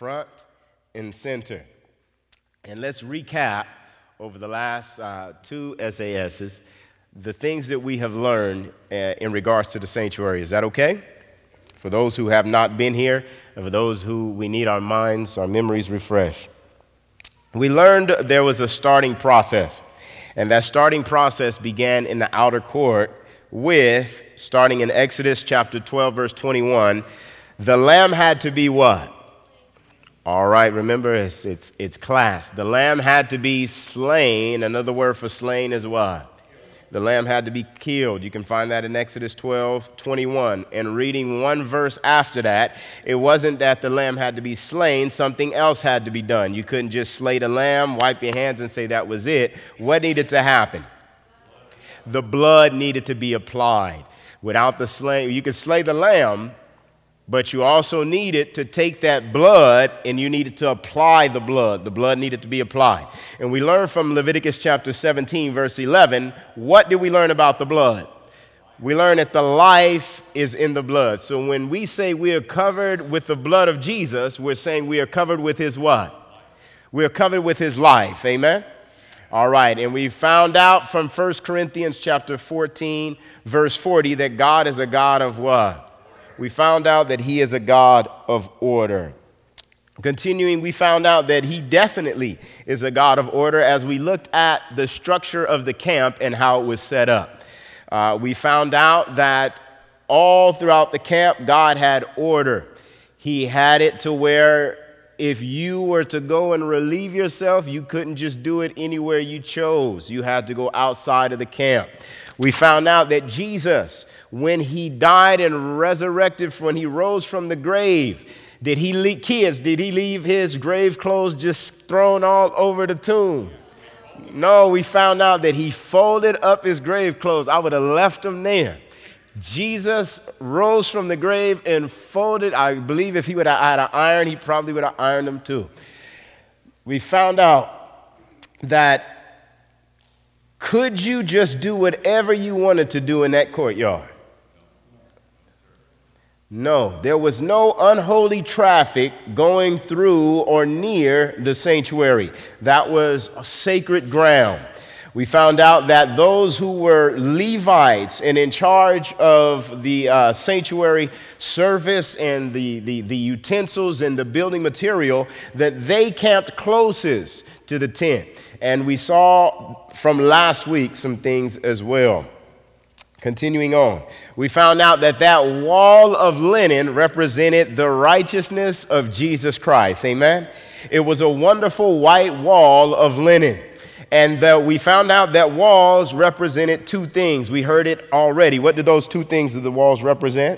front and center. And let's recap over the last two SASs the things that we have learned in regards to the sanctuary. Is that okay? For those who have not been here, and for those who we need our minds, our memories refreshed. We learned there was a starting process, and that starting process began in the outer court with, starting in Exodus chapter 12, verse 21, the lamb had to be what? All right, remember, it's class. The lamb had to be slain. Another word for slain is what? The lamb had to be killed. You can find that in Exodus 12, 21. And reading one verse after that, it wasn't that the lamb had to be slain. Something else had to be done. You couldn't just slay the lamb, wipe your hands, and say that was it. What needed to happen? The blood needed to be applied. Without the slaying, you could slay the lamb, but you also needed to take that blood and you needed to apply the blood. The blood needed to be applied. And we learned from Leviticus chapter 17, verse 11, what did we learn about the blood? We learned that the life is in the blood. So when we say we are covered with the blood of Jesus, we're saying we are covered with his what? We are covered with his life. Amen? All right, and we found out from 1 Corinthians chapter 14, verse 40, that God is a God of what? We found out that he is a God of order. Continuing, we found out that he definitely is a God of order as we looked at the structure of the camp and how it was set up. We found out that all throughout the camp, God had order. He had it to where if you were to go and relieve yourself, you couldn't just do it anywhere you chose. You had to go outside of the camp. We found out that Jesus, when he died and resurrected, when he rose from the grave, did he leave his grave clothes just thrown all over the tomb? No, we found out that he folded up his grave clothes. I would have left them there. Jesus rose from the grave and folded. I believe if he would have had an iron, he probably would have ironed them too. We found out that could you just do whatever you wanted to do in that courtyard? No, there was no unholy traffic going through or near the sanctuary. That was sacred ground. We found out that those who were Levites and in charge of the sanctuary service and the utensils and the building material, that they camped closest to the tent. And we saw from last week some things as well. Continuing on, we found out that that wall of linen represented the righteousness of Jesus Christ. Amen? It was a wonderful white wall of linen. And we found out that walls represented two things. We heard it already. What do those two things of the walls represent?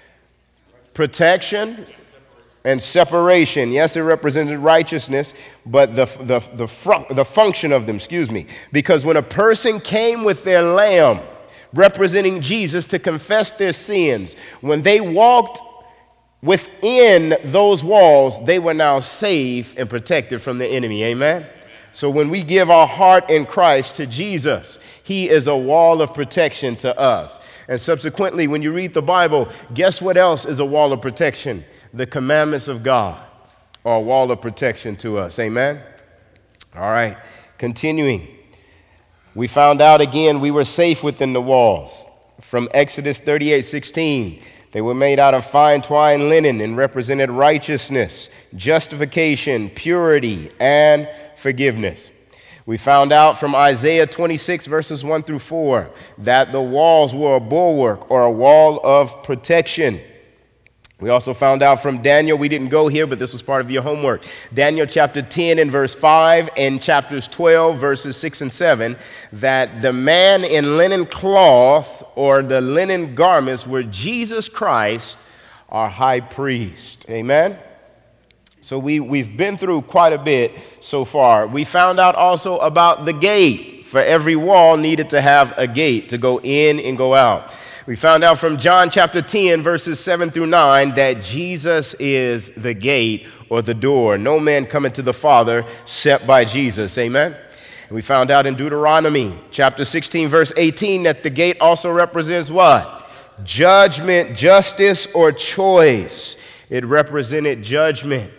Protection and separation. Yes, it represented righteousness, but the function of them, because when a person came with their lamb, representing Jesus, to confess their sins, when they walked within those walls, they were now safe and protected from the enemy. Amen? So when we give our heart in Christ to Jesus, he is a wall of protection to us. And subsequently, when you read the Bible, guess what else is a wall of protection? The commandments of God are a wall of protection to us. Amen? All right. Continuing. We found out again we were safe within the walls. From Exodus 38:16, they were made out of fine twined linen and represented righteousness, justification, purity, and forgiveness. We found out from Isaiah 26, verses 1 through 4, that the walls were a bulwark or a wall of protection. We also found out from Daniel, we didn't go here, but this was part of your homework. Daniel chapter 10 and verse 5 and chapters 12, verses 6 and 7, that the man in linen cloth or the linen garments were Jesus Christ, our high priest. Amen? So we've been through quite a bit so far. We found out also about the gate. For every wall needed to have a gate to go in and go out. We found out from John chapter 10, verses 7 through 9, that Jesus is the gate or the door. No man cometh to the Father except by Jesus. Amen? And we found out in Deuteronomy chapter 16, verse 18, that the gate also represents what? Judgment, justice, or choice. It represented judgment.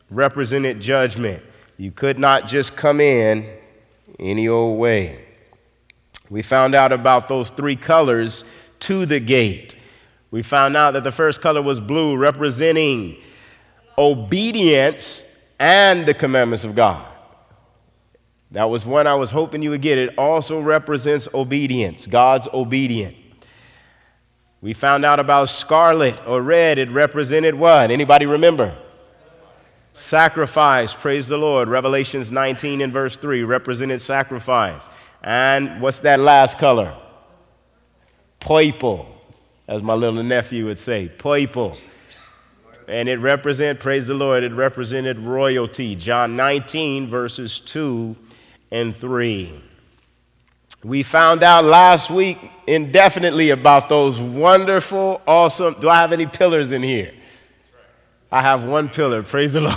represented judgment. You could not just come in any old way. We found out about those three colors to the gate. We found out that the first color was blue, representing obedience and the commandments of God. That was one I was hoping you would get. It also represents obedience, God's obedient. We found out about scarlet or red. It represented what? Anybody remember? Sacrifice. Praise the Lord. Revelations 19 and verse 3 represented sacrifice. And what's that last color? Purple, as my little nephew would say, purple. And it represented, praise the Lord, it represented royalty. John 19, verses 2 and 3. We found out last week indefinitely about those wonderful, awesome, do I have any pillars in here? I have one pillar, praise the Lord.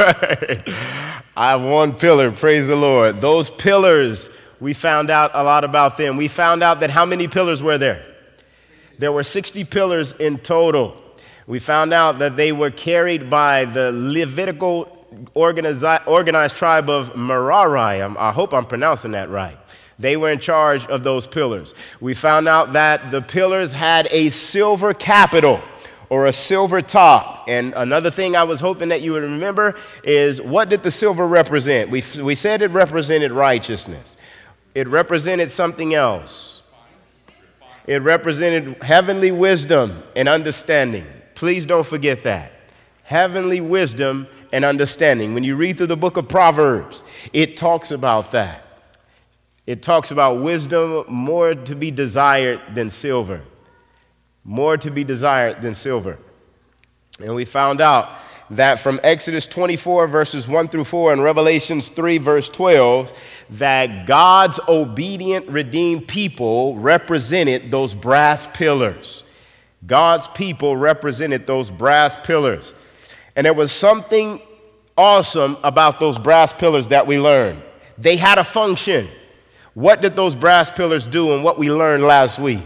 I have one pillar, praise the Lord. Those pillars, we found out a lot about them. We found out that how many pillars were there? There were 60 pillars in total. We found out that they were carried by the Levitical organized tribe of Merari. I hope I'm pronouncing that right. They were in charge of those pillars. We found out that the pillars had a silver capital or a silver top. And another thing I was hoping that you would remember is, what did the silver represent? We said it represented righteousness. It represented something else. It represented heavenly wisdom and understanding. Please don't forget that. Heavenly wisdom and understanding. When you read through the book of Proverbs, it talks about that. It talks about wisdom more to be desired than silver. More to be desired than silver. And we found out that from Exodus 24, verses 1 through 4, and Revelations 3, verse 12, that God's obedient, redeemed people represented those brass pillars. God's people represented those brass pillars. And there was something awesome about those brass pillars that we learned. They had a function. What did those brass pillars do, and what we learned last week?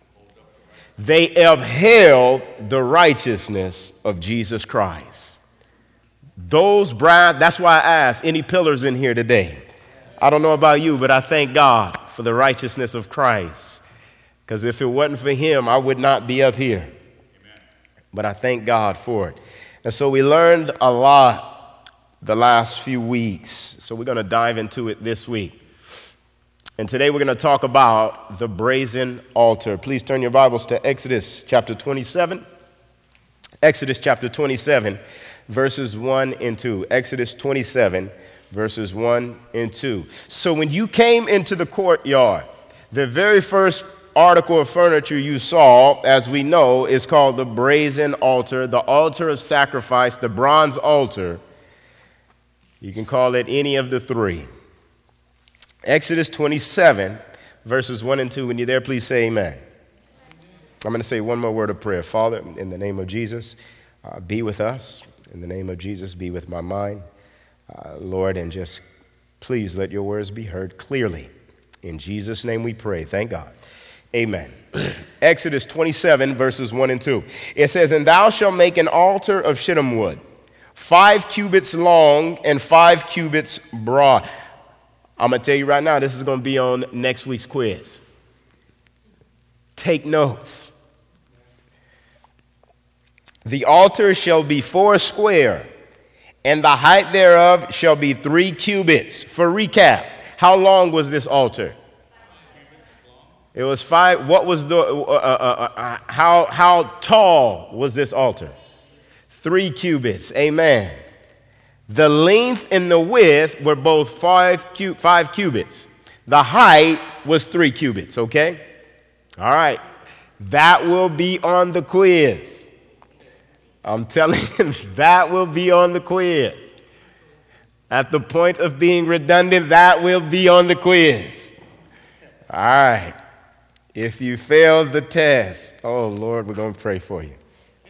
They upheld the righteousness of Jesus Christ. Those brass, that's why I asked, any pillars in here today? I don't know about you, but I thank God for the righteousness of Christ. Because if it wasn't for him, I would not be up here. Amen. But I thank God for it. And so we learned a lot the last few weeks. So we're going to dive into it this week. And today we're going to talk about the brazen altar. Please turn your Bibles to Exodus chapter 27. Exodus chapter 27, verses 1 and 2. Exodus 27, verses 1 and 2. So when you came into the courtyard, the very first article of furniture you saw, as we know, is called the brazen altar, the altar of sacrifice, the bronze altar. You can call it any of the three. Exodus 27, verses 1 and 2. When you're there, please say amen. I'm going to say one more word of prayer. Father, in the name of Jesus, be with us. In the name of Jesus, be with my mind. Lord, and just please let your words be heard clearly. In Jesus' name we pray. Thank God. Amen. Exodus 27, verses 1 and 2. It says, "And thou shalt make an altar of shittim wood, 5 cubits long and 5 cubits broad." I'm going to tell you right now, this is going to be on next week's quiz. Take notes. "The altar shall be 4 square, and the height thereof shall be 3 cubits. For recap, how long was this altar? It was 5. What was the, how tall was this altar? 3 cubits. Amen. The length and the width were both 5 cubits. The height was 3 cubits, okay? All right. That will be on the quiz. I'm telling you, that will be on the quiz. At the point of being redundant, that will be on the quiz. All right. If you failed the test, oh, Lord, we're going to pray for you.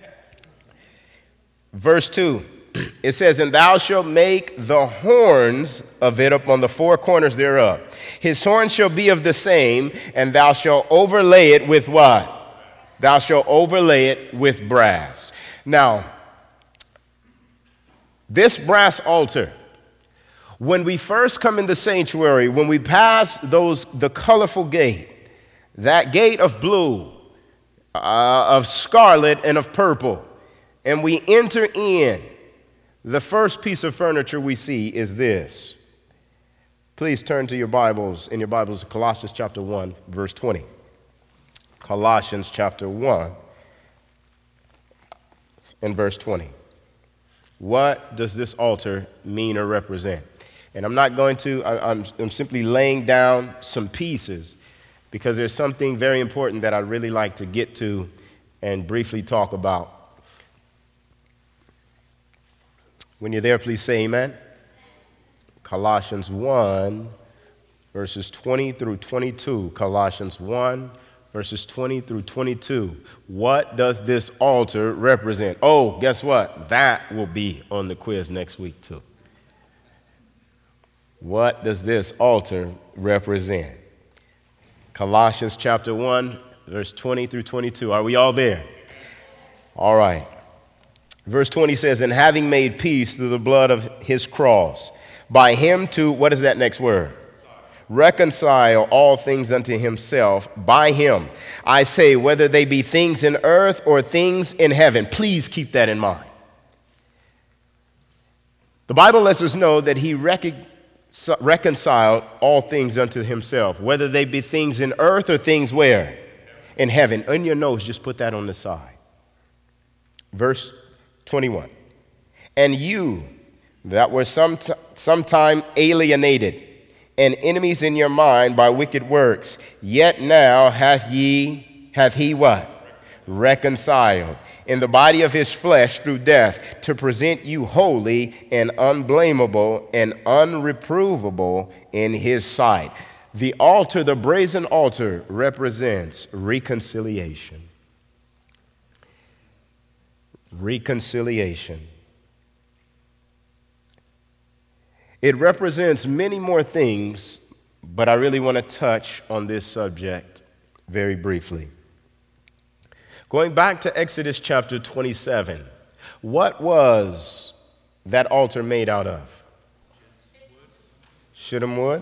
Verse 2. It says, "And thou shalt make the horns of it upon the 4 corners thereof. His horn shall be of the same, and thou shalt overlay it with" what? "Thou shalt overlay it with brass." Now, This brass altar, when we first come in the sanctuary, when we pass the colorful gate, that gate of blue, of scarlet, and of purple, and we enter in, the first piece of furniture we see is this. Please turn to your Bibles, to Colossians chapter 1, verse 20. Colossians chapter 1 and verse 20. What does this altar mean or represent? And I'm not going to, I'm simply laying down some pieces because there's something very important that I'd really like to get to and briefly talk about. When you're there, please say amen. Colossians 1, verses 20 through 22. Colossians 1, verses 20 through 22. What does this altar represent? Oh, guess what? That will be on the quiz next week, too. What does this altar represent? Colossians chapter 1, verse 20 through 22. Are we all there? All right. Verse 20 says, and having made peace through the blood of his cross, by him to, what is that next word? Reconcile all things unto himself by him. I say, whether they be things in earth or things in heaven. Please keep that in mind. The Bible lets us know that he reconciled all things unto himself, whether they be things in earth or things where? In heaven. In your notes, just put that on the side. Verse 21. And you that were sometime alienated and enemies in your mind by wicked works, yet now hath he what? Reconciled in the body of his flesh through death, to present you holy and unblameable and unreprovable in his sight. The altar, the brazen altar, represents reconciliation. Reconciliation. It represents many more things, but I really want to touch on this subject very briefly. Going back to Exodus chapter 27, what was that altar made out of? Shittim wood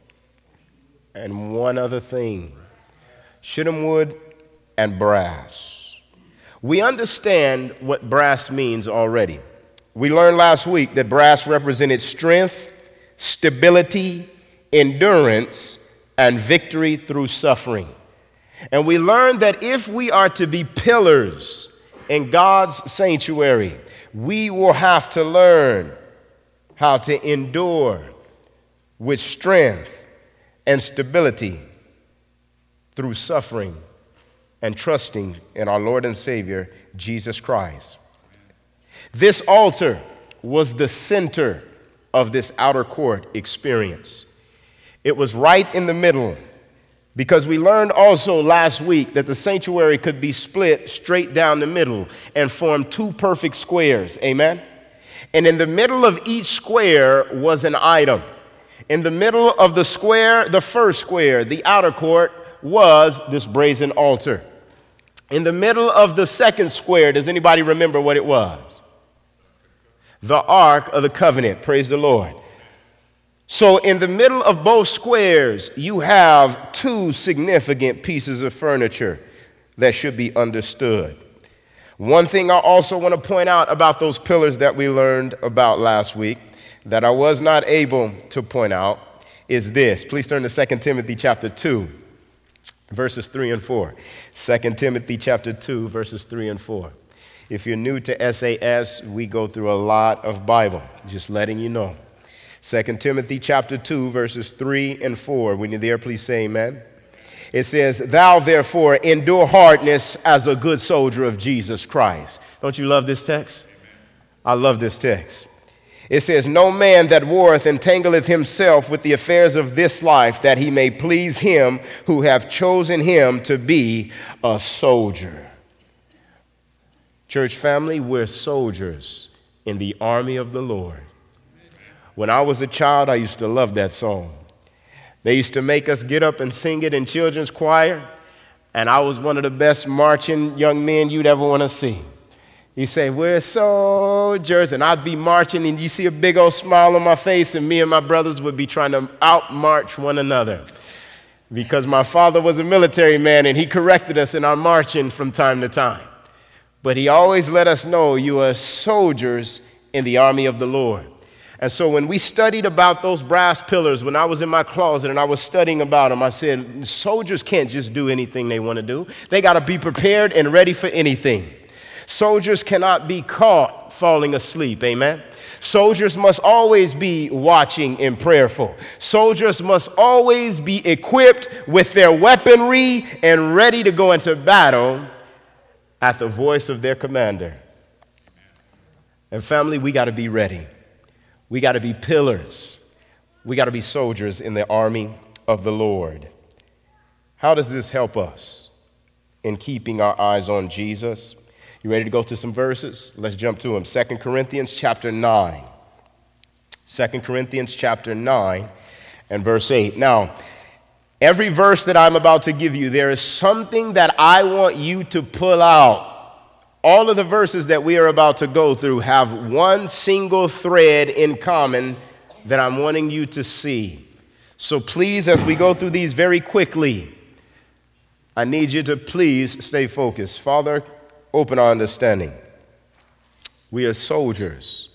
and one other thing. Shittim wood and brass. We understand what brass means already. We learned last week that brass represented strength, stability, endurance, and victory through suffering. And we learned that if we are to be pillars in God's sanctuary, we will have to learn how to endure with strength and stability through suffering and trusting in our Lord and Savior, Jesus Christ. This altar was the center of this outer court experience. It was right in the middle, because we learned also last week that the sanctuary could be split straight down the middle and form two perfect squares. Amen? And in the middle of each square was an item. In the middle of the square, the first square, the outer court, was this brazen altar. In the middle of the second square, does anybody remember what it was? The Ark of the Covenant. Praise the Lord. So in the middle of both squares, you have two significant pieces of furniture that should be understood. One thing I also want to point out about those pillars that we learned about last week that I was not able to point out is this. Please turn to 2 Timothy chapter 2, verses 3 and 4. 2 Timothy chapter 2, verses 3 and 4. If you're new to SAS, we go through a lot of Bible, just letting you know. 2 Timothy chapter 2, verses 3 and 4. When you're there, please say amen. It says, thou therefore endure hardness as a good soldier of Jesus Christ. Don't you love this text? I love this text. It says, no man that warreth entangleth himself with the affairs of this life, that he may please him who hath chosen him to be a soldier. Church family, we're soldiers in the army of the Lord. When I was a child, I used to love that song. They used to make us get up and sing it in children's choir, and I was one of the best marching young men you'd ever want to see. You say, we're soldiers, and I'd be marching, and you see a big old smile on my face, and me and my brothers would be trying to outmarch one another. Because my father was a military man, and he corrected us in our marching from time to time. But he always let us know you are soldiers in the army of the Lord. And so when we studied about those brass pillars, when I was in my closet and I was studying about them, I said, soldiers can't just do anything they want to do. They got to be prepared and ready for anything. Soldiers cannot be caught falling asleep, amen? Soldiers must always be watching and prayerful. Soldiers must always be equipped with their weaponry and ready to go into battle at the voice of their commander. And family, we got to be ready. We got to be pillars. We got to be soldiers in the army of the Lord. How does this help us in keeping our eyes on Jesus? You ready to go to some verses? Let's jump to them. 2 Corinthians chapter 9. 2 Corinthians chapter 9 and verse 8. Now, every verse that I'm about to give you, there is something that I want you to pull out. All of the verses that we are about to go through have one single thread in common that I'm wanting you to see. So please, as we go through these very quickly, I need you to please stay focused. Father, open our understanding. We are soldiers,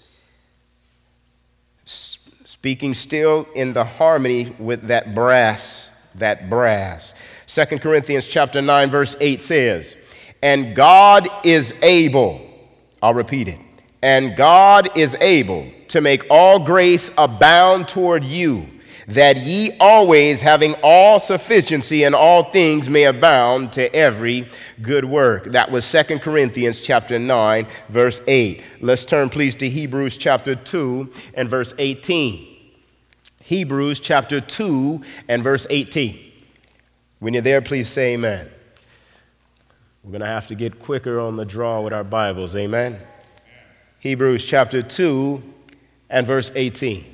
speaking still in the harmony with that brass. 2 Corinthians chapter 9, verse 8 says, and God is able, I'll repeat it, and God is able to make all grace abound toward you, that ye always, having all sufficiency in all things, may abound to every good work. That was 2 Corinthians chapter 9, verse 8. Let's turn, please, to Hebrews chapter 2 and verse 18. Hebrews chapter 2 and verse 18. When you're there, please say amen. We're going to have to get quicker on the draw with our Bibles, amen? Hebrews chapter 2 and verse 18.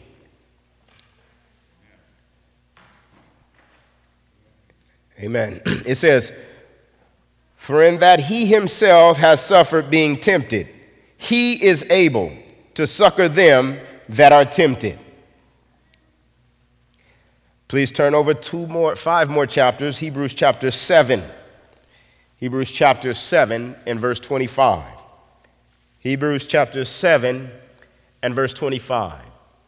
Amen. It says, for in that he himself has suffered being tempted, he is able to succor them that are tempted. Please turn over 5 more chapters, Hebrews chapter 7. Hebrews chapter 7 and verse 25. Hebrews chapter 7 and verse 25.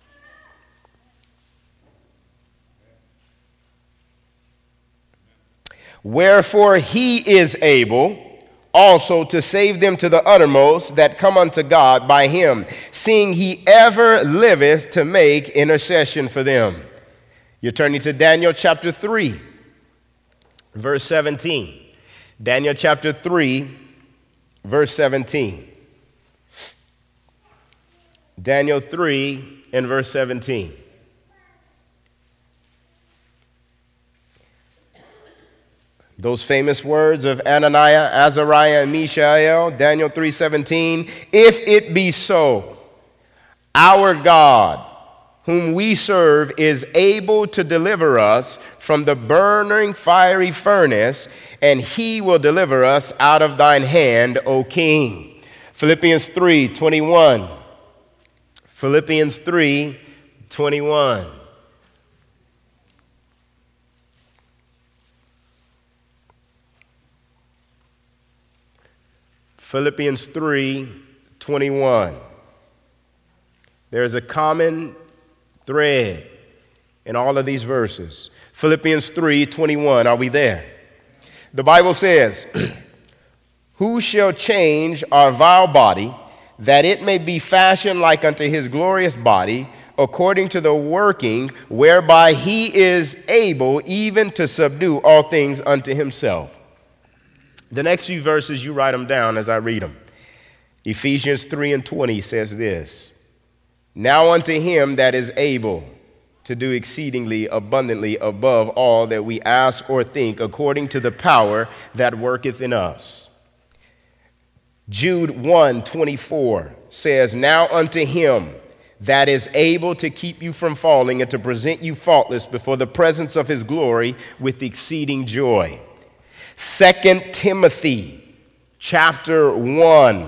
Wherefore he is able also to save them to the uttermost that come unto God by him, seeing he ever liveth to make intercession for them. You're turning to Daniel chapter 3, verse 17. Daniel chapter 3, verse 17. Daniel 3 and verse 17. Those famous words of Ananiah, Azariah, and Mishael, Daniel 3:17. If it be so, our God, whom we serve, is able to deliver us from the burning fiery furnace, and he will deliver us out of thine hand, O king. Philippians 3:21. Philippians 3:21. Philippians 3:21. There's a common thread in all of these verses. Philippians 3:21. Are we there? The Bible says, who shall change our vile body, that it may be fashioned like unto his glorious body, according to the working whereby he is able even to subdue all things unto himself. The next few verses, you write them down as I read them. Ephesians 3:20 says this, now unto him that is able to do exceedingly abundantly above all that we ask or think, according to the power that worketh in us. Jude 1:24 says, now unto him that is able to keep you from falling and to present you faultless before the presence of his glory with exceeding joy. 2 Timothy chapter 1,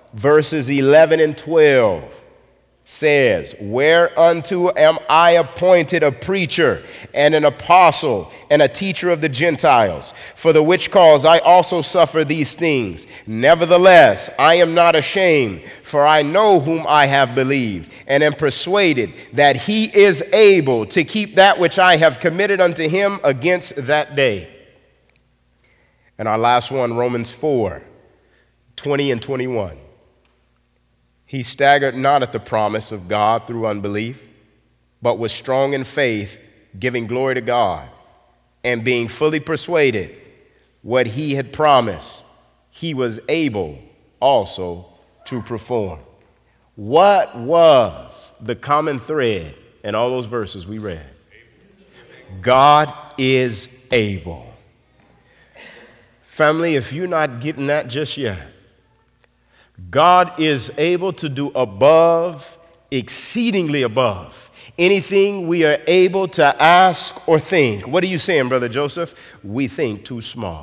verses 11 and 12 says, whereunto am I appointed a preacher and an apostle and a teacher of the Gentiles, for the which cause I also suffer these things. Nevertheless, I am not ashamed, for I know whom I have believed, and am persuaded that he is able to keep that which I have committed unto him against that day. And our last one, Romans 4:20 and 21. He staggered not at the promise of God through unbelief, but was strong in faith, giving glory to God, and being fully persuaded what he had promised, he was able also to perform. What was the common thread in all those verses we read? God is able. Family, if you're not getting that just yet, God is able to do above, exceedingly above, anything we are able to ask or think. What are you saying, Brother Joseph? We think too small.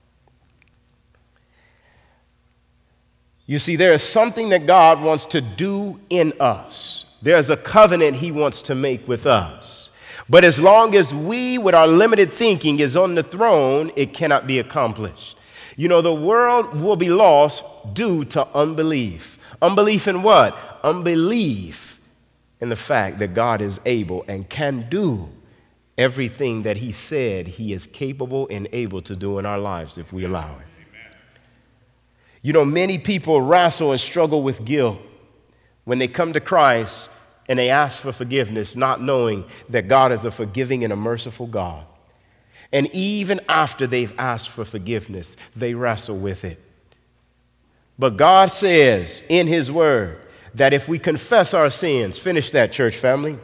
You see, there is something that God wants to do in us. There's a covenant he wants to make with us. But as long as we, with our limited thinking, is on the throne, it cannot be accomplished. You know, the world will be lost due to unbelief. Unbelief in what? Unbelief in the fact that God is able and can do everything that he said he is capable and able to do in our lives if we allow it. You know, many people wrestle and struggle with guilt when they come to Christ and they ask for forgiveness, not knowing that God is a forgiving and a merciful God. And even after they've asked for forgiveness, they wrestle with it. But God says in his word that if we confess our sins, finish that, church family,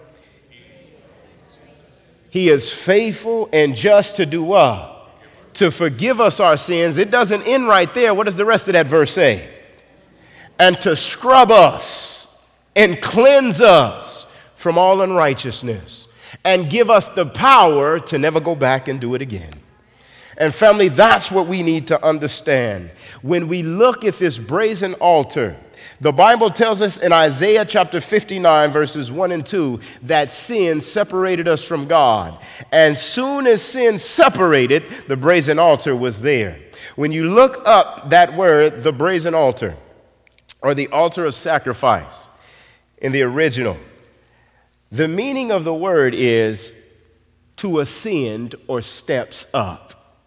he is faithful and just to do what? To forgive us our sins. It doesn't end right there. What does the rest of that verse say? And to scrub us and cleanse us from all unrighteousness, and give us the power to never go back and do it again. And family, that's what we need to understand. When we look at this brazen altar, the Bible tells us in Isaiah chapter 59, verses 1 and 2, that sin separated us from God. And soon as sin separated, the brazen altar was there. When you look up that word, the brazen altar, or the altar of sacrifice, in the original, the meaning of the word is to ascend or steps up.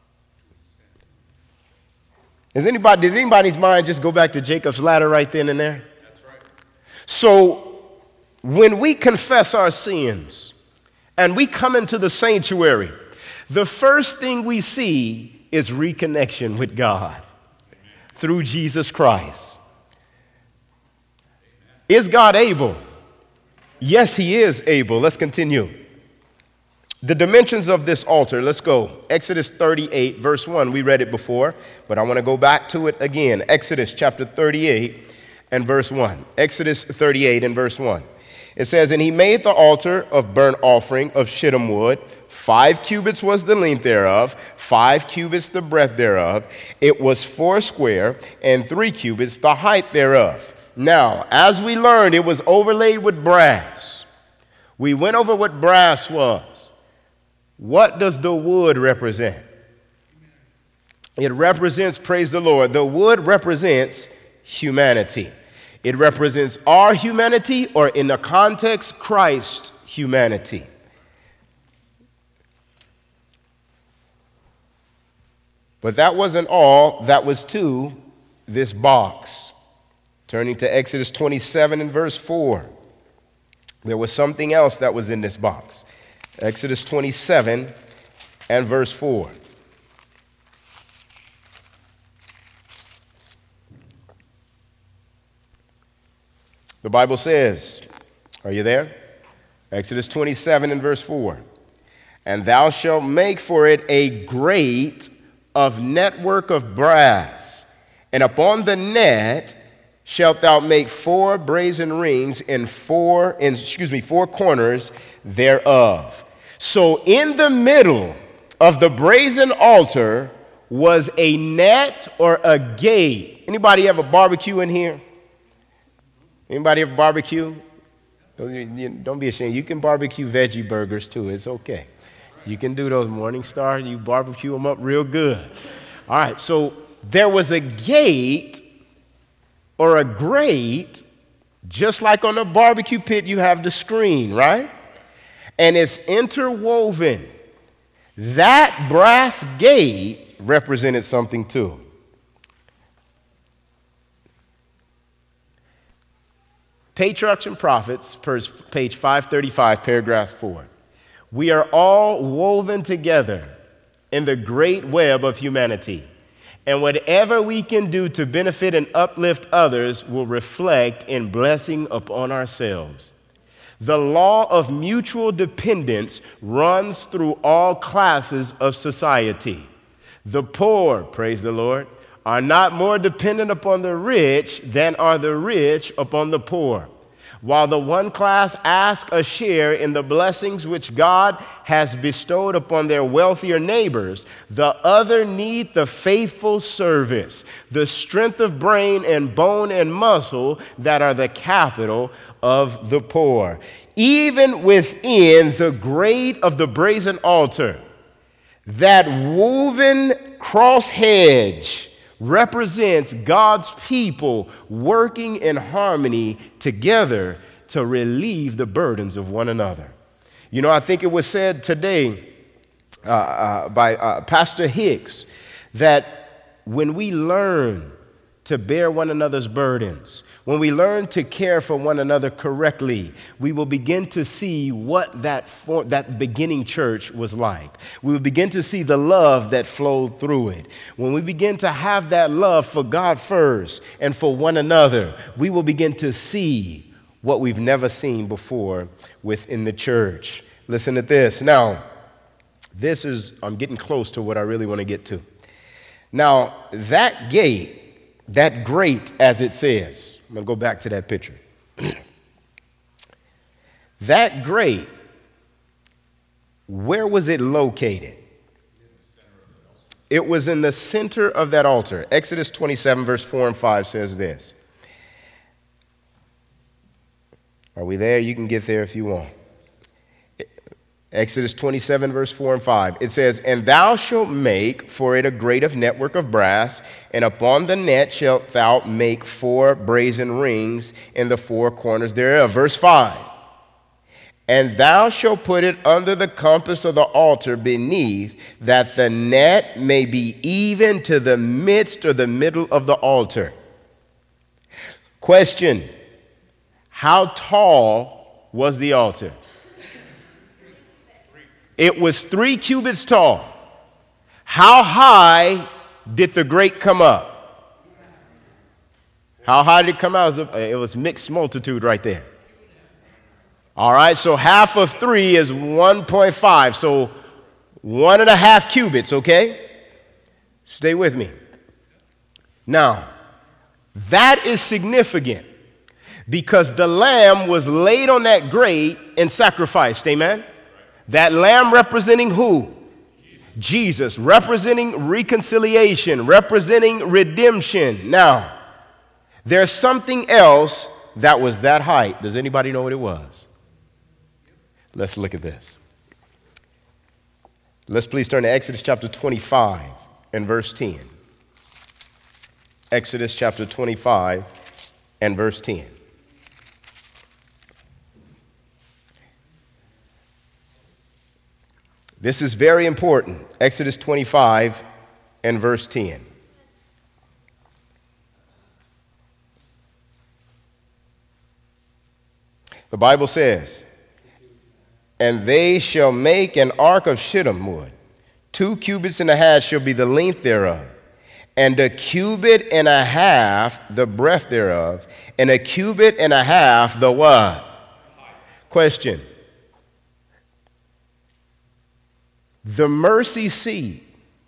Did anybody's mind just go back to Jacob's ladder right then and there? That's right. So when we confess our sins and we come into the sanctuary, the first thing we see is reconnection with God through Jesus Christ. Is God able? Yes, he is able. Let's continue. The dimensions of this altar, let's go. Exodus 38, verse 1. We read it before, but I want to go back to it again. Exodus chapter 38 and verse 1. Exodus 38 and verse 1. It says, and he made the altar of burnt offering of shittim wood. 5 cubits was the length thereof, 5 cubits the breadth thereof. It was 4 square, and 3 cubits the height thereof. Now, as we learned, it was overlaid with brass. We went over what brass was. What does the wood represent? It represents, praise the Lord, the wood represents humanity. It represents our humanity, or in the context, Christ's humanity. But that wasn't all that was to this box. Turning to Exodus 27 and verse 4, there was something else that was in this box. Exodus 27 and verse 4. The Bible says, are you there? Exodus 27 and verse 4. And thou shalt make for it a grate of network of brass, and upon the net shalt thou make 4 brazen rings in 4 corners thereof. So in the middle of the brazen altar was a net or a gate. Anybody have a barbecue in here? Anybody ever barbecue? Don't be ashamed. You can barbecue veggie burgers too. It's okay. You can do those Morningstar. You barbecue them up real good. All right, so there was a gate or a grate, just like on a barbecue pit you have the screen, right? And it's interwoven. That brass gate represented something too. Patriarchs and Prophets, page 535, paragraph 4. We are all woven together in the great web of humanity, and whatever we can do to benefit and uplift others will reflect in blessing upon ourselves. The law of mutual dependence runs through all classes of society. The poor, praise the Lord, are not more dependent upon the rich than are the rich upon the poor. While the one class asks a share in the blessings which God has bestowed upon their wealthier neighbors, the other need the faithful service, the strength of brain and bone and muscle that are the capital of the poor. Even within the grate of the brazen altar, that woven cross hedge represents God's people working in harmony together to relieve the burdens of one another. You know, I think it was said today by Pastor Hicks that when we learn to bear one another's burdens, when we learn to care for one another correctly, we will begin to see what that beginning church was like. We will begin to see the love that flowed through it. When we begin to have that love for God first and for one another, we will begin to see what we've never seen before within the church. Listen to this. Now, I'm getting close to what I really want to get to. Now, that gate, that grate, as it says, I'm going to go back to that picture. That grate, where was it located? It was in the center of that altar. Exodus 27, verse 4 and 5 says this. Are we there? You can get there if you want. Exodus 27, verse 4 and 5. It says, "And thou shalt make for it a grate of network of brass, and upon the net shalt thou make 4 brazen rings in the 4 corners thereof." Verse 5. "And thou shalt put it under the compass of the altar beneath, that the net may be even to the midst or the middle of the altar." Question: how tall was the altar? It was 3 cubits tall. How high did the grate come up? How high did it come out? It was mixed multitude right there. All right, so half of 3 is 1.5, so 1.5 cubits, okay? Stay with me. Now, that is significant because the lamb was laid on that grate and sacrificed, amen? That lamb representing who? Jesus, representing reconciliation, representing redemption. Now, there's something else that was that height. Does anybody know what it was? Let's look at this. Let's please turn to Exodus chapter 25 and verse 10. Exodus chapter 25 and verse 10. This is very important. Exodus 25 and verse 10. The Bible says, "And they shall make an ark of shittim wood. 2 cubits and a half shall be the length thereof, and 1.5 cubits the breadth thereof, and 1.5 cubits the what?" Question: the mercy seat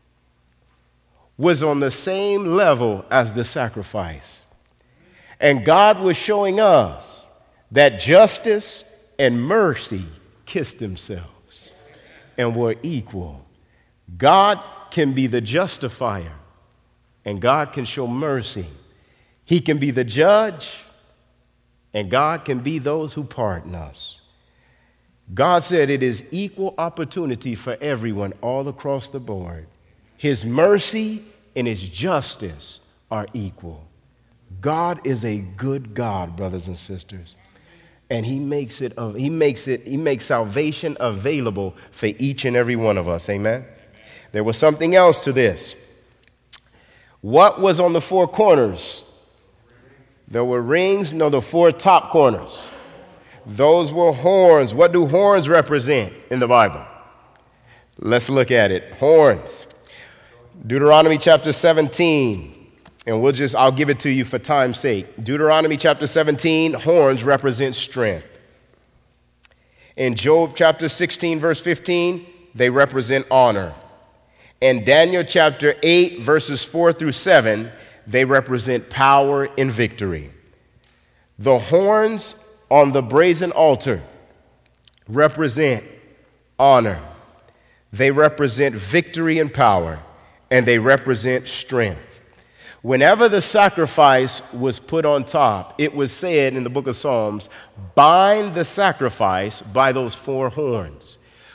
was on the same level as the sacrifice. And God was showing us that justice and mercy kissed themselves and were equal. God can be the justifier, and God can show mercy. He can be the judge, and God can be those who pardon us. God said it is equal opportunity for everyone all across the board. His mercy and his justice are equal. God is a good God, brothers and sisters. And he makes salvation available for each and every one of us. Amen. There was something else to this. What was on the four corners? There were rings, no, the four top corners. Those were horns. What do horns represent in the Bible? Let's look at it. Horns. Deuteronomy chapter 17. And I'll give it to you for time's sake. Deuteronomy chapter 17, horns represent strength. In Job chapter 16, verse 15, they represent honor. In Daniel chapter 8, verses 4 through 7, they represent power and victory. The horns on the brazen altar represent honor. They represent victory and power, and they represent strength. Whenever the sacrifice was put on top, it was said in the book of Psalms, bind the sacrifice by those four horns.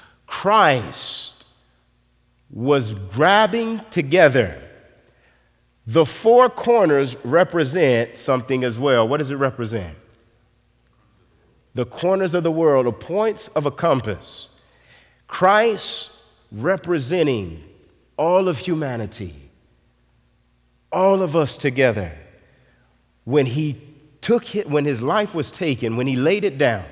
Christ was grabbing together. The four corners represent something as well. What does it represent? The corners of the world, the points of a compass. Christ representing all of humanity. All of us together, when his life was taken, when he laid it down,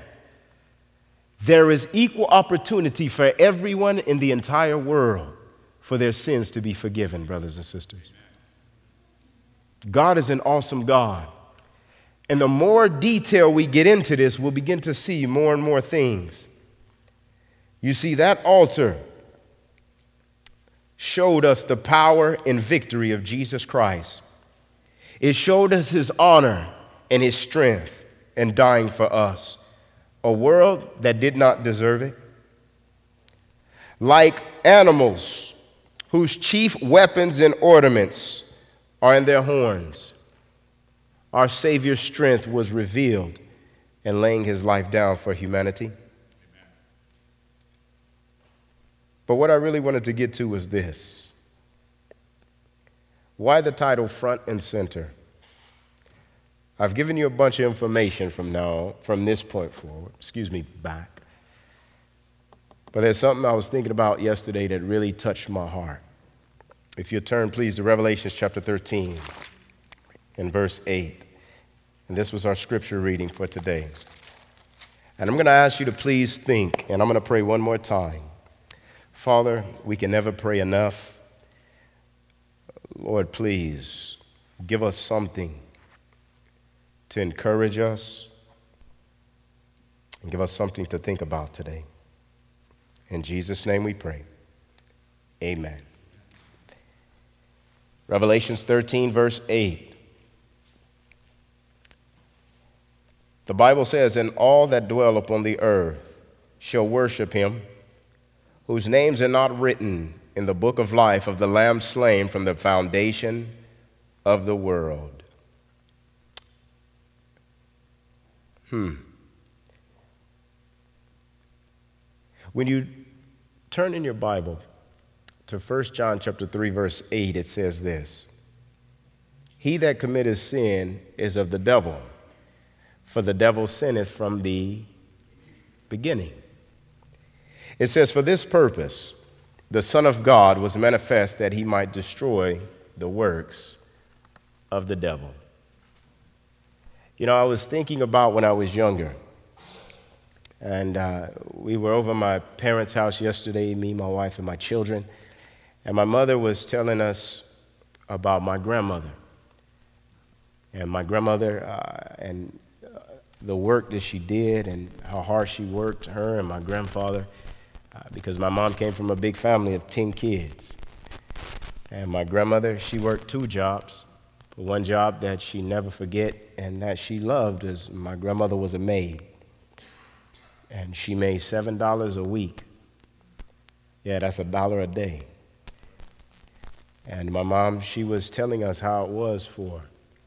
there is equal opportunity for everyone in the entire world for their sins to be forgiven, brothers and sisters. God is an awesome God. And the more detail we get into this, we'll begin to see more and more things. You see, that altar showed us the power and victory of Jesus Christ. It showed us his honor and his strength in dying for us, a world that did not deserve it. Like animals whose chief weapons and ornaments are in their horns, our Savior's strength was revealed in laying his life down for humanity. But what I really wanted to get to was this. Why the title Front and Center? I've given you a bunch of information from this point forward. Back. But there's something I was thinking about yesterday that really touched my heart. If you turn, please, to Revelation chapter 13 and verse 8. And this was our scripture reading for today. And I'm going to ask you to please think, and I'm going to pray one more time. Father, we can never pray enough. Lord, please give us something to encourage us and give us something to think about today. In Jesus' name we pray. Amen. Revelations 13, verse 8. The Bible says, and all that dwell upon the earth shall worship him, whose names are not written in the book of life of the Lamb slain from the foundation of the world. When you turn in your Bible to 1 John chapter 3, verse 8, it says this: he that committeth sin is of the devil, for the devil sinneth from the beginning. It says, for this purpose, the Son of God was manifest that he might destroy the works of the devil. You know, I was thinking about when I was younger, and we were over my parents' house yesterday, me, my wife, and my children, and my mother was telling us about my grandmother. And my grandmother and the work that she did and how hard she worked, her and my grandfather, because my mom came from a big family of 10 kids. And my grandmother, she worked 2 jobs. But one job that she never forget and that she loved is my grandmother was a maid. And she made $7 a week. Yeah, that's $1 a day. And my mom, she was telling us how it was for her.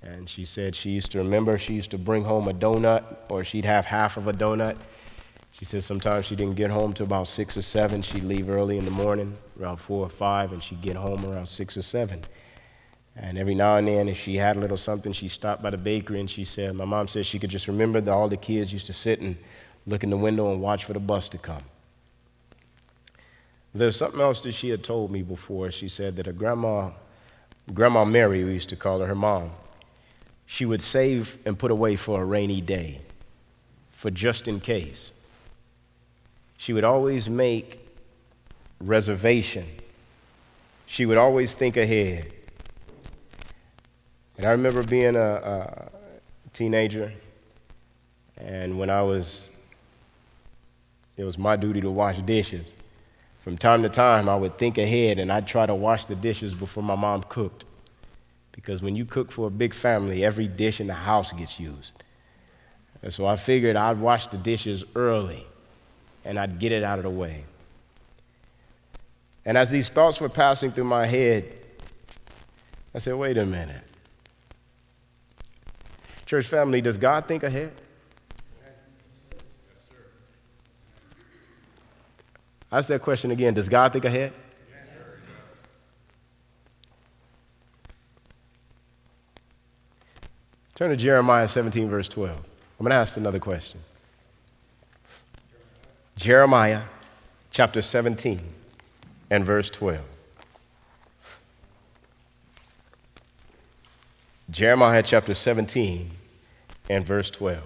And she said she used to remember she used to bring home a donut, or she'd have half of a donut. She said sometimes she didn't get home till about 6 or 7. She'd leave early in the morning, around 4 or 5, and she'd get home around 6 or 7. And every now and then, if she had a little something, she stopped by the bakery, and she said, my mom said she could just remember that all the kids used to sit and look in the window and watch for the bus to come. There's something else that she had told me before. She said that her Grandma Mary, we used to call her mom, she would save and put away for a rainy day, for just in case. She would always make reservation. She would always think ahead. And I remember being a teenager, and when it was my duty to wash dishes. From time to time, I would think ahead, and I'd try to wash the dishes before my mom cooked. Because when you cook for a big family, every dish in the house gets used. And so I figured I'd wash the dishes early, and I'd get it out of the way. And as these thoughts were passing through my head, I said, wait a minute. Church family, does God think ahead? I ask that question again. Does God think ahead? Yes. Turn to Jeremiah 17, verse 12. I'm going to ask another question. Jeremiah chapter 17 and verse 12. Jeremiah chapter 17 and verse 12.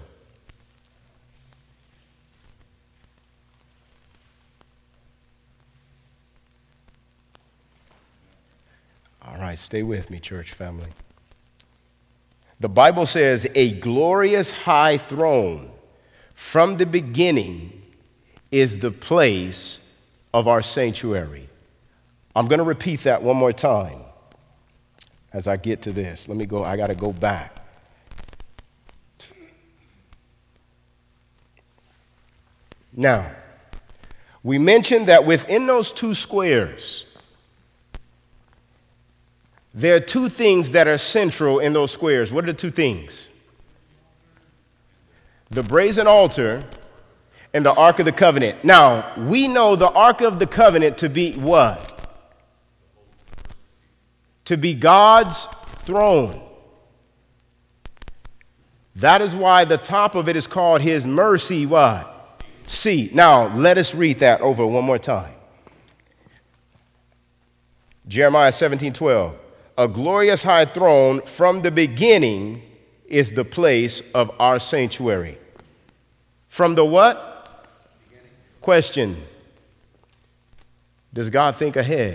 All right, stay with me, church family. The Bible says, a glorious high throne from the beginning is the place of our sanctuary. I'm going to repeat that one more time as I get to this. I got to go back. Now, we mentioned that within those two squares, there are two things that are central in those squares. What are the two things? The brazen altar and the Ark of the Covenant. Now, we know the Ark of the Covenant to be what? To be God's throne. That is why the top of it is called his mercy what? Seat. Now, let us read that over one more time. Jeremiah 17:12. A glorious high throne from the beginning is the place of our sanctuary. From the what? Beginning. Question. Does God think ahead?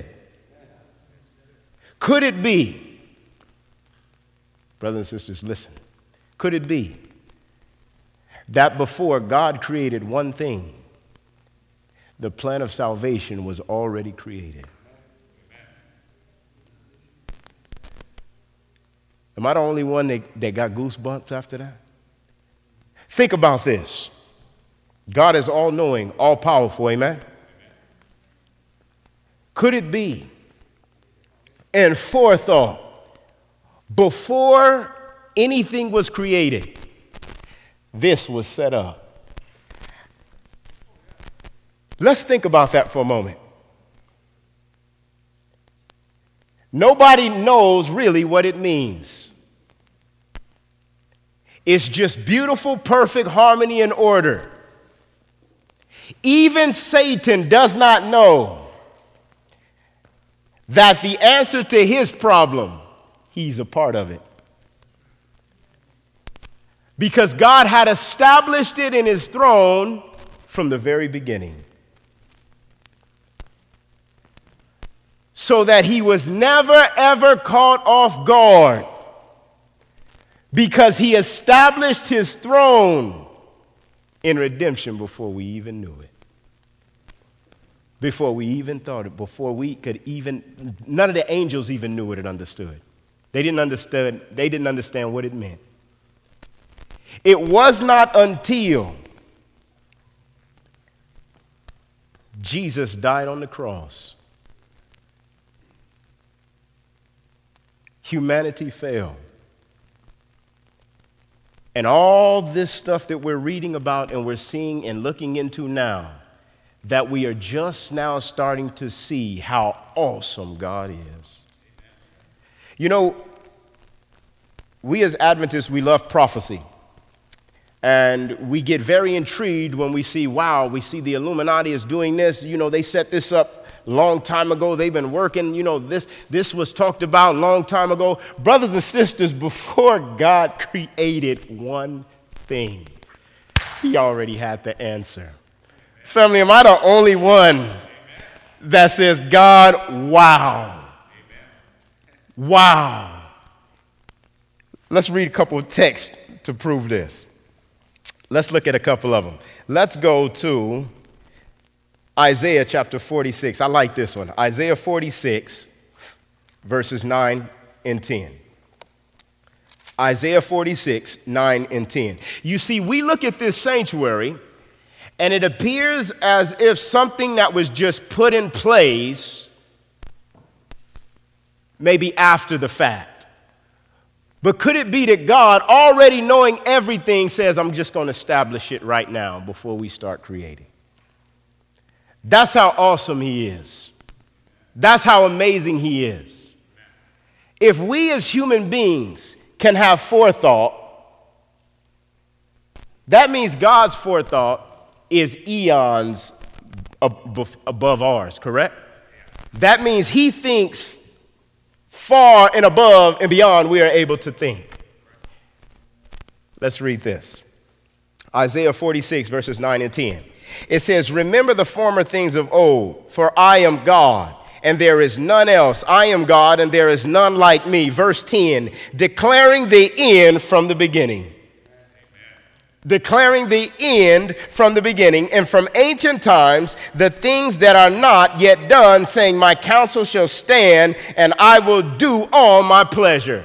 Could it be, brothers and sisters, listen, could it be that before God created one thing, the plan of salvation was already created? Am I the only one that got goosebumps after that? Think about this. God is all-knowing, all-powerful, amen? Could it be, and forethought, before anything was created, this was set up? Let's think about that for a moment. Nobody knows really what it means. It's just beautiful, perfect harmony and order. Even Satan does not know that the answer to his problem, he's a part of it. Because God had established it in his throne from the very beginning. So that he was never, ever caught off guard. Because he established his throne in redemption before we even knew it. Before we even thought it. Before we could even, none of the angels even knew it and understood. They didn't understand what it meant. It was not until Jesus died on the cross. Humanity fell. And all this stuff that we're reading about and we're seeing and looking into now, that we are just now starting to see how awesome God is. You know, we as Adventists, we love prophecy. And we get very intrigued when we see, wow, we see the Illuminati is doing this. You know, they set this up a long time ago. They've been working. You know, this was talked about a long time ago. Brothers and sisters, before God created one thing, he already had the answer. Family, am I the only one that says, God, wow. Wow. Let's read a couple of texts to prove this. Let's look at a couple of them. Let's go to Isaiah chapter 46. I like this one. Isaiah 46, verses 9 and 10. Isaiah 46, 9 and 10. You see, we look at this sanctuary, and it appears as if something that was just put in place maybe after the fact. But could it be that God, already knowing everything, says, I'm just going to establish it right now before we start creating? That's how awesome he is. That's how amazing he is. If we as human beings can have forethought, that means God's forethought is eons above ours, correct? That means he thinks far and above and beyond we are able to think. Let's read this. Isaiah 46, verses 9 and 10. It says, remember the former things of old, for I am God, and there is none else. I am God, and there is none like me. Verse 10, declaring the end from the beginning. Declaring the end from the beginning, and from ancient times the things that are not yet done, saying, my counsel shall stand, and I will do all my pleasure.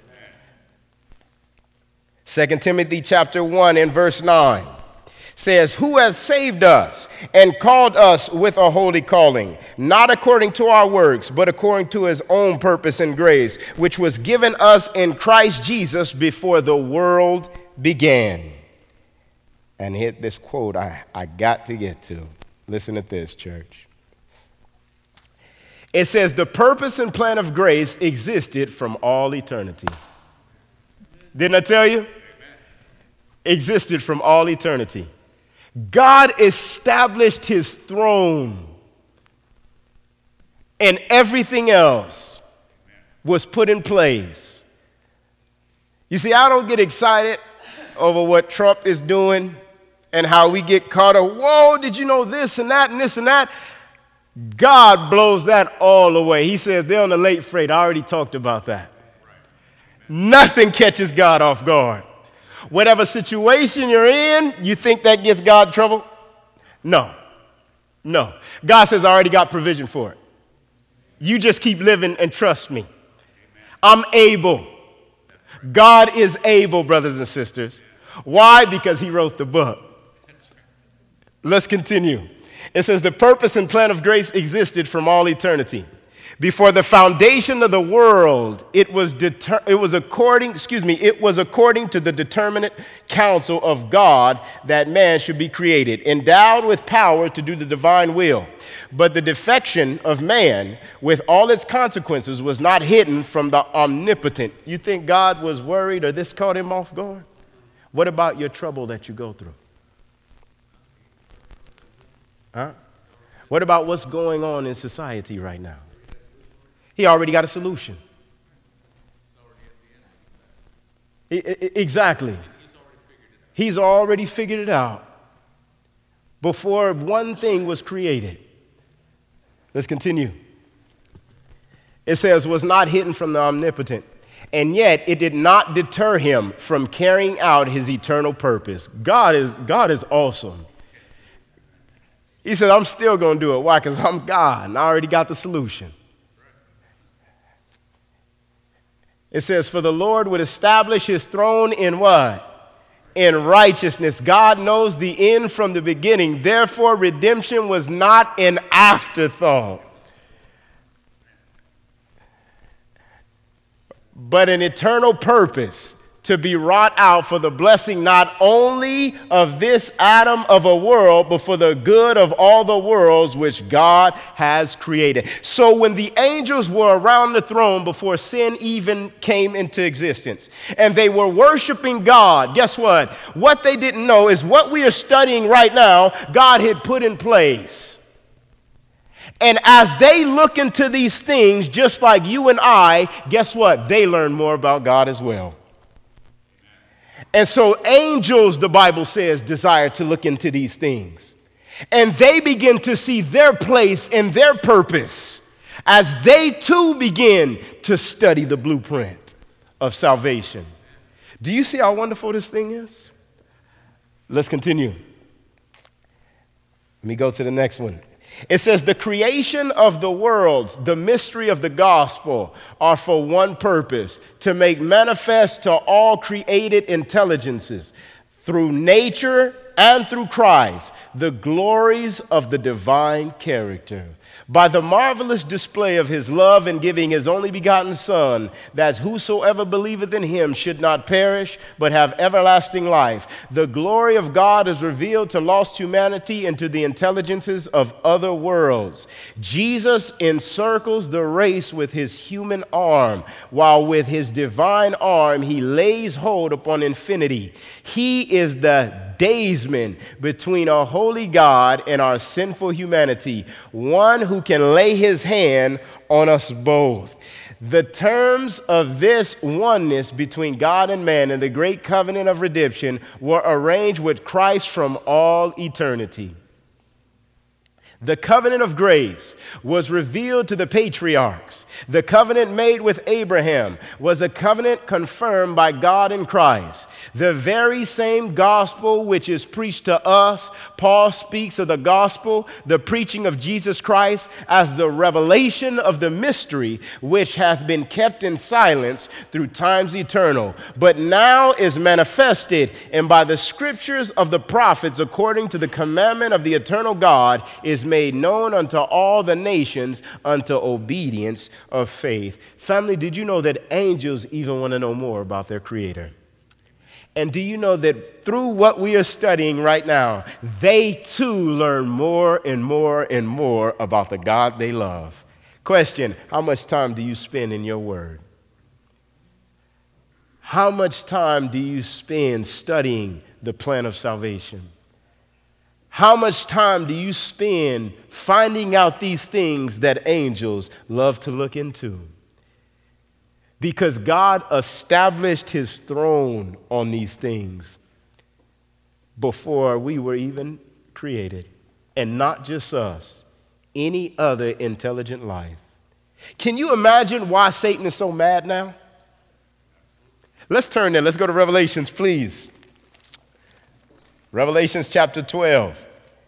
2 Timothy chapter 1 and verse 9 says, who hath saved us and called us with a holy calling, not according to our works, but according to his own purpose and grace, which was given us in Christ Jesus before the world began. And hit this quote I got to get to. Listen to this, church. It says, the purpose and plan of grace existed from all eternity. Didn't I tell you? Amen. Existed from all eternity. God established his throne, and everything else was put in place. You see, I don't get excited over what Trump is doing and how we get caught up. Whoa, did you know this and that and this and that? God blows that all away. He says they're on the late freight. I already talked about that. Nothing catches God off guard. Whatever situation you're in, you think that gets God in trouble? No. God says I already got provision for it. You just keep living and trust me. I'm able. God is able, brothers and sisters. Why? Because he wrote the book. Let's continue. It says the purpose and plan of grace existed from all eternity. Before the foundation of the world, it was according to the determinate counsel of God that man should be created, endowed with power to do the divine will. But the defection of man, with all its consequences, was not hidden from the omnipotent. You think God was worried or this caught him off guard? What about your trouble that you go through? Huh? What about what's going on in society right now? He already got a solution. Exactly. He's already figured it out before one thing was created. Let's continue. It says, was not hidden from the omnipotent, and yet it did not deter him from carrying out his eternal purpose. God is awesome. He said, I'm still going to do it. Why? Because I'm God, and I already got the solution. It says, for the Lord would establish his throne in what? In righteousness. God knows the end from the beginning. Therefore, redemption was not an afterthought, but an eternal purpose to be wrought out for the blessing not only of this atom of a world, but for the good of all the worlds which God has created. So when the angels were around the throne before sin even came into existence, and they were worshiping God, guess what? What they didn't know is what we are studying right now, God had put in place. And as they look into these things, just like you and I, guess what? They learn more about God as well. And so angels, the Bible says, desire to look into these things. And they begin to see their place and their purpose as they too begin to study the blueprint of salvation. Do you see how wonderful this thing is? Let's continue. Let me go to the next one. It says, the creation of the world, the mystery of the gospel, are for one purpose, to make manifest to all created intelligences, through nature and through Christ, the glories of the divine character, by the marvelous display of his love in giving his only begotten Son, that whosoever believeth in him should not perish, but have everlasting life. The glory of God is revealed to lost humanity and to the intelligences of other worlds. Jesus encircles the race with his human arm, while with his divine arm he lays hold upon infinity. He is the daysman between a holy God and our sinful humanity, one who can lay his hand on us both. The terms of this oneness between God and man in the great covenant of redemption were arranged with Christ from all eternity. The covenant of grace was revealed to the patriarchs. The covenant made with Abraham was a covenant confirmed by God in Christ. The very same gospel which is preached to us, Paul speaks of the gospel, the preaching of Jesus Christ, as the revelation of the mystery which hath been kept in silence through times eternal, but now is manifested, and by the scriptures of the prophets, according to the commandment of the eternal God, is made known unto all the nations unto obedience of faith. Family, did you know that angels even want to know more about their Creator? And do you know that through what we are studying right now, they too learn more and more and more about the God they love? Question, how much time do you spend in your word? How much time do you spend studying the plan of salvation? How much time do you spend finding out these things that angels love to look into? Because God established his throne on these things before we were even created. And not just us, any other intelligent life. Can you imagine why Satan is so mad now? Let's turn there. Let's go to Revelations, please. Revelations chapter 12.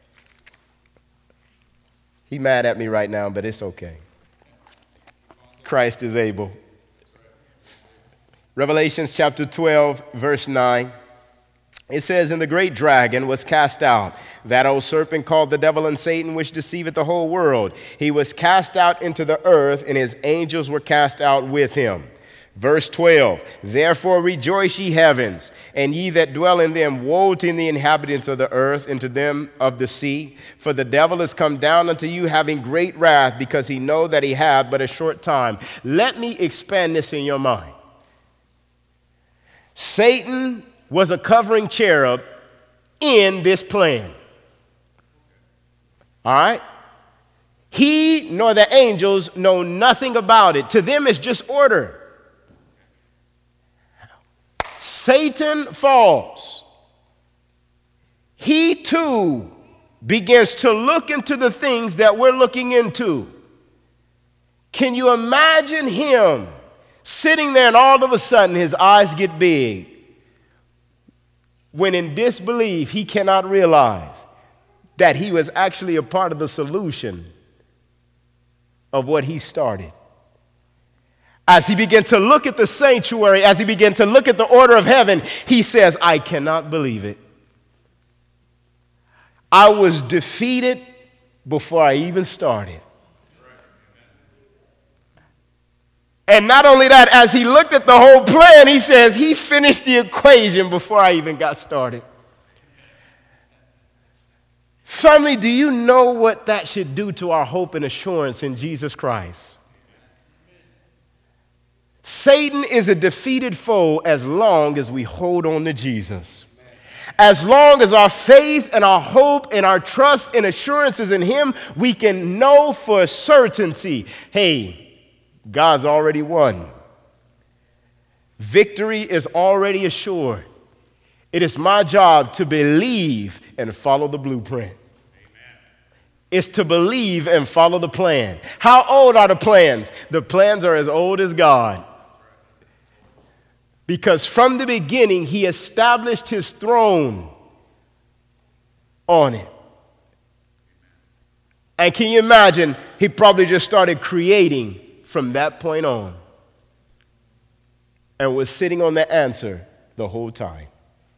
He's mad at me right now, but it's okay. Christ is able. Revelations chapter 12, verse 9. It says, and the great dragon was cast out, that old serpent called the devil and Satan, which deceiveth the whole world. He was cast out into the earth, and his angels were cast out with him. Verse 12, therefore rejoice, ye heavens, and ye that dwell in them. Woe to the inhabitants of the earth, and to them of the sea. For the devil is come down unto you, having great wrath, because he know that he hath but a short time. Let me expand this in your mind. Satan was a covering cherub in this plan. All right? He nor the angels know nothing about it. To them, it's just order. Satan falls. He too begins to look into the things that we're looking into. Can you imagine him sitting there and all of a sudden his eyes get big? When in disbelief, he cannot realize that he was actually a part of the solution of what he started. As he began to look at the sanctuary, as he began to look at the order of heaven, he says, I cannot believe it. I was defeated before I even started. And not only that, as he looked at the whole plan, he says, he finished the equation before I even got started. Family, do you know what that should do to our hope and assurance in Jesus Christ? Satan is a defeated foe as long as we hold on to Jesus. As long as our faith and our hope and our trust and assurance is in him, we can know for certainty, hey, God's already won. Victory is already assured. It is my job to believe and follow the blueprint. It's to believe and follow the plan. How old are the plans? The plans are as old as God. Because from the beginning, he established his throne on it. And can you imagine, he probably just started creating from that point on and was sitting on the answer the whole time.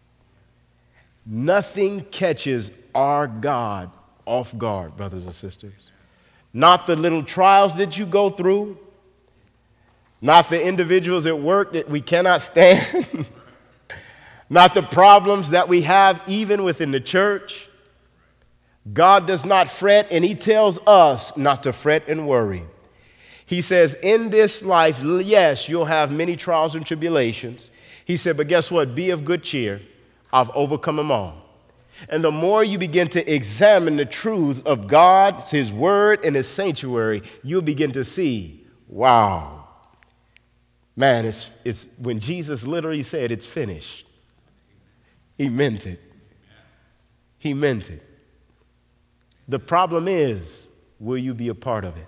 Nothing catches our God off guard, brothers and sisters. Not the little trials that you go through, not the individuals at work that we cannot stand, not the problems that we have even within the church. God does not fret, and he tells us not to fret and worry. He says, in this life, yes, you'll have many trials and tribulations. He said, but guess what? Be of good cheer. I've overcome them all. And the more you begin to examine the truth of God, his word, and his sanctuary, you'll begin to see, wow. Man, it's when Jesus literally said it's finished. He meant it. He meant it. The problem is, will you be a part of it?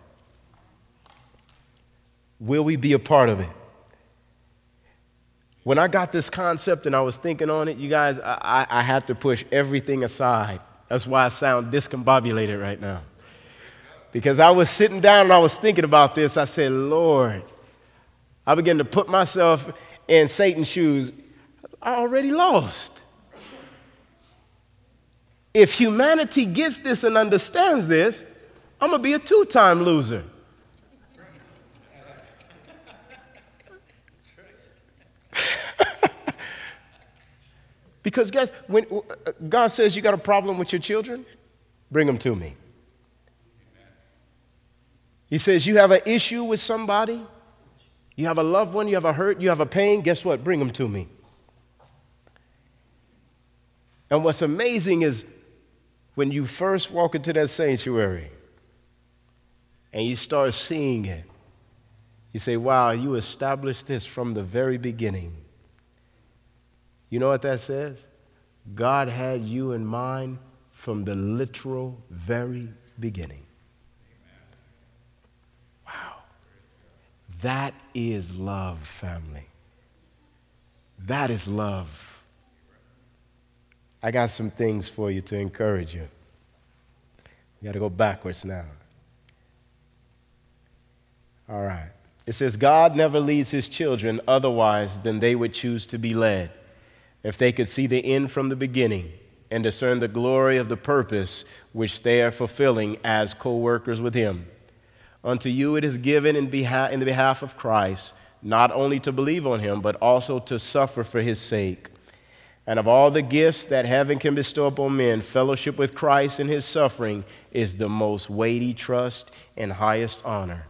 Will we be a part of it? When I got this concept and I was thinking on it, you guys, I had to push everything aside. That's why I sound discombobulated right now. Because I was sitting down and I was thinking about this. I said, Lord, I began to put myself in Satan's shoes. I already lost. If humanity gets this and understands this, I'm going to be a two-time loser. Because guys, when God says you got a problem with your children, bring them to me. He says you have an issue with somebody, you have a loved one, you have a hurt, you have a pain, guess what? Bring them to me. And what's amazing is when you first walk into that sanctuary and you start seeing it, you say, wow, you established this from the very beginning. You know what that says? God had you in mind from the literal very beginning. Wow. That is love, family. That is love. I got some things for you to encourage you. We got to go backwards now. All right. It says, God never leads his children otherwise than they would choose to be led. If they could see the end from the beginning and discern the glory of the purpose which they are fulfilling as co-workers with him. Unto you it is given in the behalf of Christ, not only to believe on him, but also to suffer for his sake. And of all the gifts that heaven can bestow upon men, fellowship with Christ in his suffering is the most weighty trust and highest honor.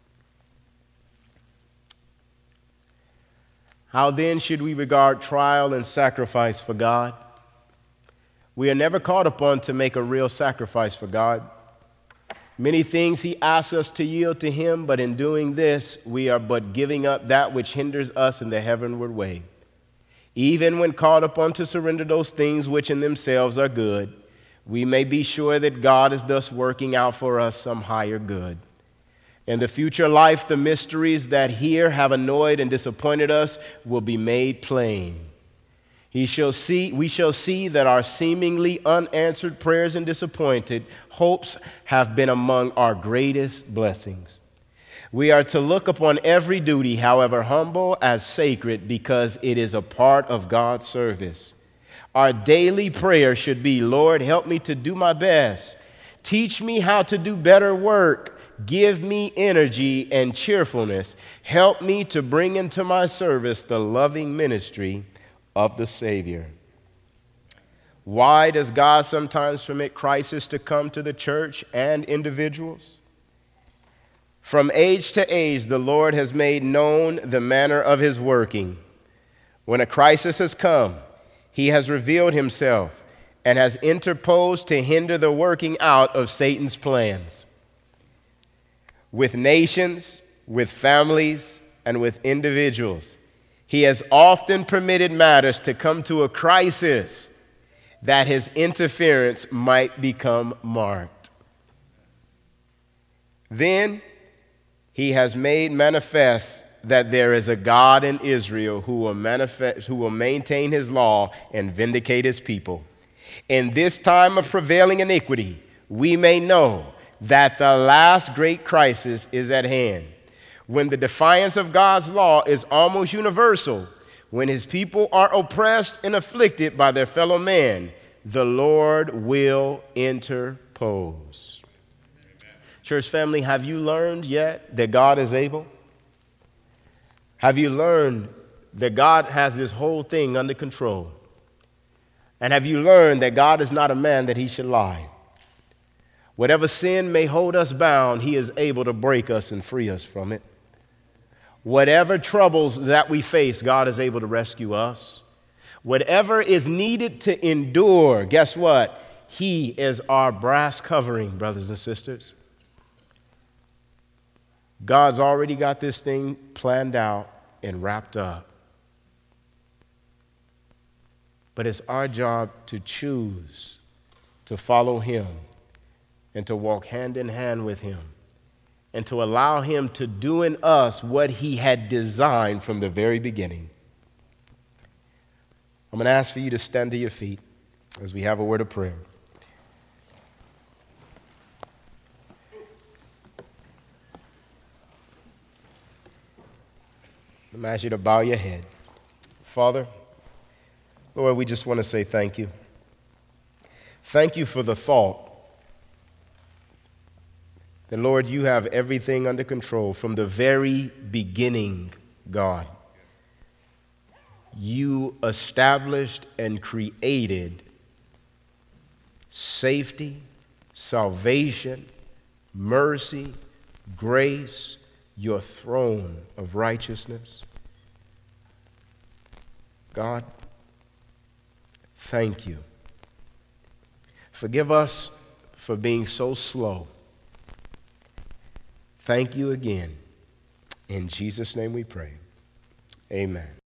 How then should we regard trial and sacrifice for God? We are never called upon to make a real sacrifice for God. Many things he asks us to yield to him, but in doing this, we are but giving up that which hinders us in the heavenward way. Even when called upon to surrender those things which in themselves are good, we may be sure that God is thus working out for us some higher good. In the future life, the mysteries that here have annoyed and disappointed us will be made plain. We shall see that our seemingly unanswered prayers and disappointed hopes have been among our greatest blessings. We are to look upon every duty, however humble, as sacred because it is a part of God's service. Our daily prayer should be, Lord, help me to do my best. Teach me how to do better work. give me energy and cheerfulness. Help me to bring into my service the loving ministry of the Savior. Why does God sometimes permit crisis to come to the church and individuals? From age to age, the Lord has made known the manner of his working. When a crisis has come, he has revealed himself and has interposed to hinder the working out of Satan's plans. With nations, with families, and with individuals, he has often permitted matters to come to a crisis that his interference might become marked. Then he has made manifest that there is a God in Israel who will maintain his law and vindicate his people. In this time of prevailing iniquity, we may know that the last great crisis is at hand, when the defiance of God's law is almost universal, when his people are oppressed and afflicted by their fellow man. The Lord will interpose. Amen. Church family, have you learned yet that God is able? Have you learned that God has this whole thing under control? And have you learned that God is not a man that he should lie? Whatever sin may hold us bound, he is able to break us and free us from it. Whatever troubles that we face, God is able to rescue us. Whatever is needed to endure, guess what? He is our brass covering, brothers and sisters. God's already got this thing planned out and wrapped up. But it's our job to choose to follow him and to walk hand in hand with him and to allow him to do in us what he had designed from the very beginning. I'm going to ask for you to stand to your feet as we have a word of prayer. I'm going to ask you to bow your head. Father, Lord, we just want to say thank you. Thank you for the thought that, Lord, you have everything under control from the very beginning, God. You established and created safety, salvation, mercy, grace, your throne of righteousness. God, thank you. Forgive us for being so slow. Thank you again. In Jesus' name we pray. Amen.